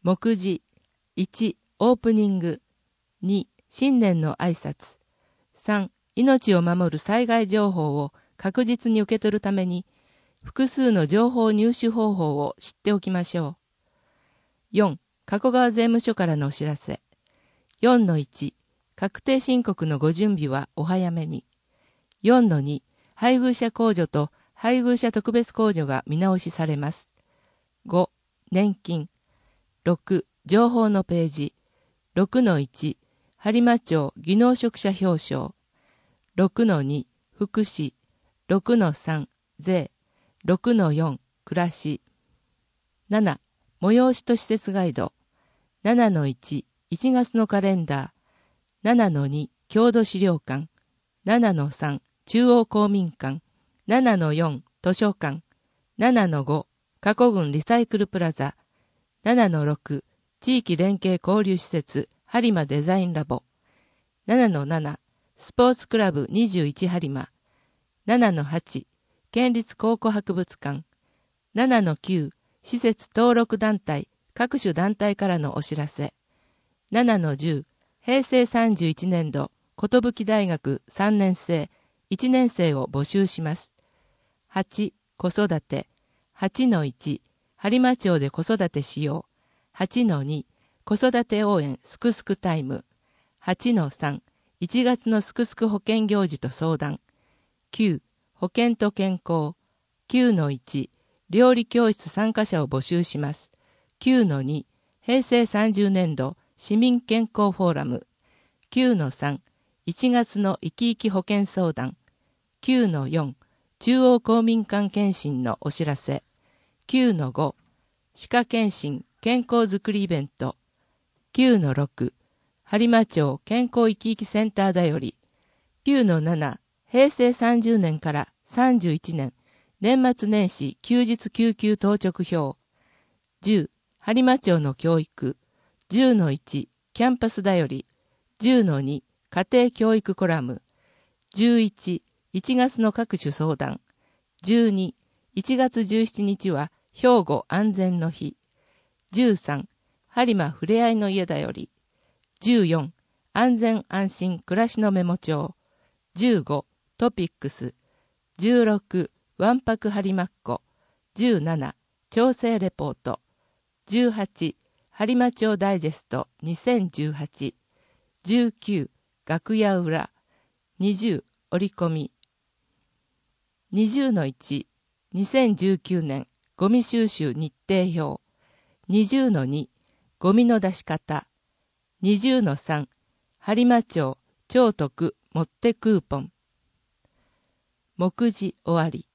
目次1、オープニング。2、新年の挨拶。3、命を守る災害情報を確実に受け取るために、複数の情報入手方法を知っておきましょう。4、加古川税務署からのお知らせ。4-1、確定申告のご準備はお早めに。4-2、配偶者控除と配偶者特別控除が見直しされます。5、年金。6、情報のページ。6-1、播磨町技能職者表彰。6-2、福祉。6-3、税。6-4、暮らし。7、催しと施設ガイド。7-1、1月のカレンダー。7-2、郷土資料館。7-3、中央公民館。7-4、図書館。7-5、加古郡リサイクルプラザ。7-6、地域連携交流施設、播磨デザインラボ。7-7、スポーツクラブ21播磨。7-8、県立考古博物館。7-9、施設登録団体、各種団体からのお知らせ。7-10、平成31年度、寿大学3年生、1年生を募集します。8、子育て。8-1、播磨町で子育てしよう。8-2、子育て応援すくすくタイム。8-3、1月のすくすく保健行事と相談。9、保健と健康。9-1、料理教室参加者を募集します。9-2、平成30年度市民健康フォーラム。9-3、1月の生き生き保健相談。9-4、中央公民館検診のお知らせ。9-5、歯科検診健康づくりイベント。9-6、播磨町健康生き生きセンターだより。9-7、平成30年から31年年末年始休日救急当直表。10、播磨町の教育。10-1、キャンパスだより。10-2、家庭教育コラム。11、1月の各種相談。12、1月17日は兵庫安全の日。13、播磨ふれあいの家だより。14、安全安心暮らしのメモ帳。15、トピックス。16、わんぱく播磨っ子。17、調整レポート。18、播磨町ダイジェスト2018。19、楽屋裏。20、折り込み。20-1、2019年ゴミ収集日程表。20-2、ゴミの出し方。20-3、播磨町超特もってクーポン。目次終わり。